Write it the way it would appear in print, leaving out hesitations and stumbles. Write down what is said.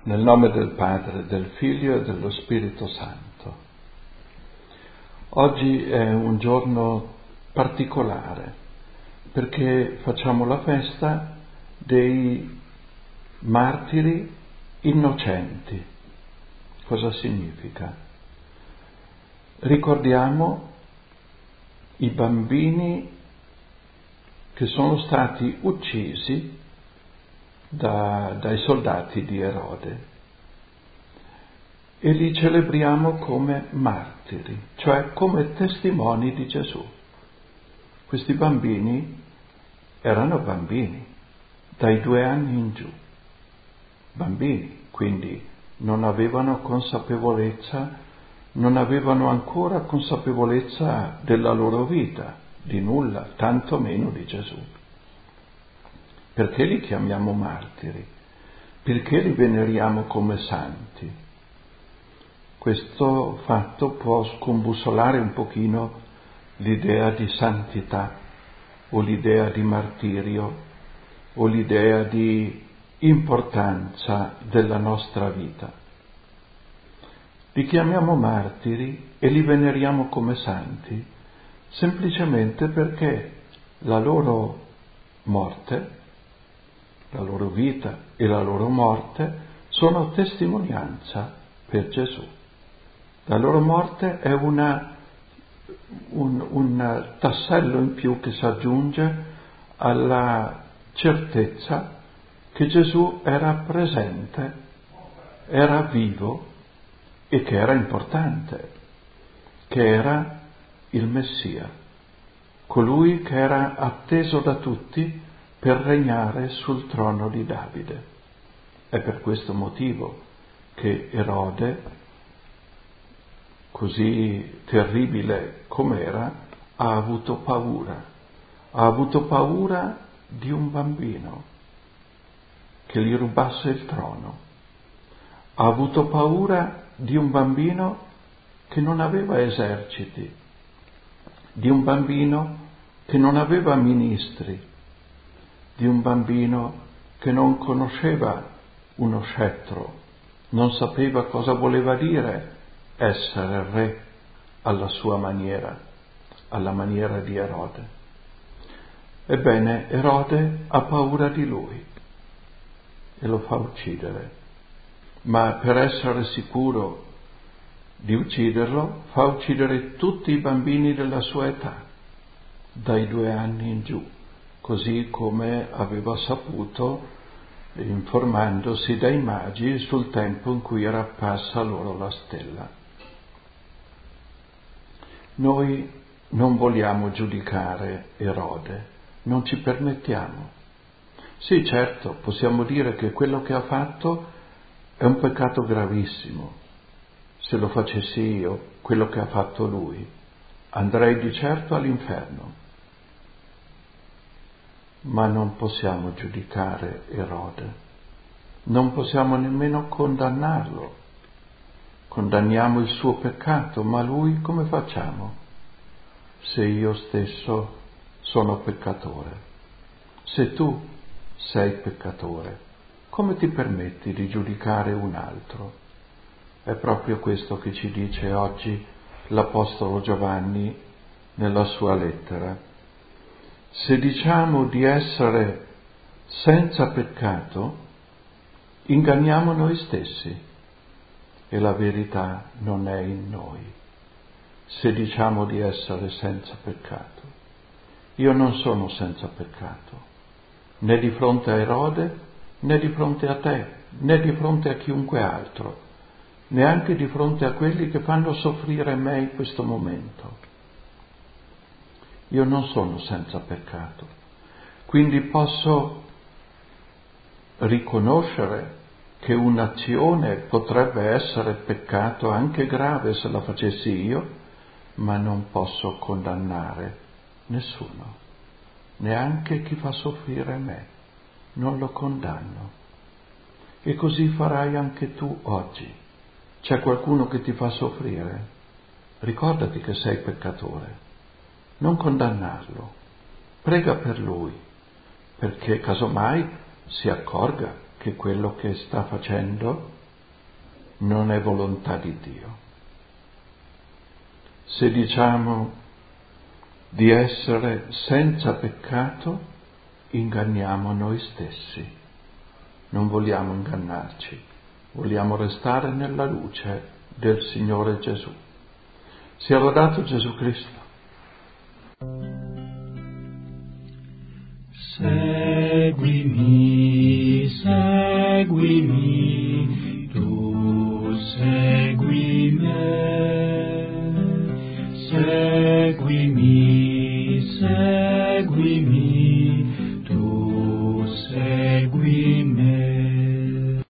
Nel nome del Padre, del Figlio e dello Spirito Santo. Oggi è un giorno particolare perché facciamo la festa dei martiri innocenti. Cosa significa? Ricordiamo i bambini che sono stati uccisi dai soldati di Erode e li celebriamo come martiri, cioè come testimoni di Gesù. Questi bambini erano bambini, dai 2 anni in giù, bambini, quindi non avevano consapevolezza, non avevano ancora consapevolezza della loro vita, di nulla, tanto meno di Gesù. Perché li chiamiamo martiri? Perché li veneriamo come santi? Questo fatto può scombussolare un pochino l'idea di santità o l'idea di martirio o l'idea di importanza della nostra vita. Li chiamiamo martiri e li veneriamo come santi semplicemente perché la loro morte, la lora vita e la loro morte sono testimonianza per Gesù. La loro morte è un tassello in più che si aggiunge alla certezza che Gesù era presente, era vivo e che era importante, che era il Messia, colui che era atteso da tutti per regnare sul trono di Davide. È per questo motivo che Erode, così terribile com'era, ha avuto paura di un bambino che gli rubasse il trono, ha avuto paura di un bambino che non aveva eserciti, di un bambino che non aveva ministri, di un bambino che non conosceva uno scettro, non sapeva cosa voleva dire essere re alla sua maniera, alla maniera di Erode. Ebbene, Erode ha paura di lui e lo fa uccidere, ma per essere sicuro di ucciderlo fa uccidere tutti i bambini della sua età, dai 2 anni in giù, così come aveva saputo informandosi dai magi sul tempo in cui era apparsa loro la stella. Noi non vogliamo giudicare Erode, non ci permettiamo. Sì, certo, possiamo dire che quello che ha fatto è un peccato gravissimo. Se lo facessi io, quello che ha fatto lui, andrei di certo all'inferno. Ma non possiamo giudicare Erode, non possiamo nemmeno condannarlo. Condanniamo il suo peccato, ma lui come facciamo? Se io stesso sono peccatore, se tu sei peccatore, come ti permetti di giudicare un altro? È proprio questo che ci dice oggi l'Apostolo Giovanni nella sua lettera. Se diciamo di essere senza peccato, inganniamo noi stessi e la verità non è in noi. Se diciamo di essere senza peccato, io non sono senza peccato, né di fronte a Erode, né di fronte a te, né di fronte a chiunque altro, neanche di fronte a quelli che fanno soffrire me in questo momento. Io non sono senza peccato, quindi posso riconoscere che un'azione potrebbe essere peccato anche grave se la facessi io, ma non posso condannare nessuno, neanche chi fa soffrire me, non lo condanno. E così farai anche tu oggi. C'è qualcuno che ti fa soffrire? Ricordati che sei peccatore. Non condannarlo, prega per lui, perché casomai si accorga che quello che sta facendo non è volontà di Dio. Se diciamo di essere senza peccato, inganniamo noi stessi. Non vogliamo ingannarci, vogliamo restare nella luce del Signore Gesù. Sia lodato Gesù Cristo. Seguimi, seguimi, tu sei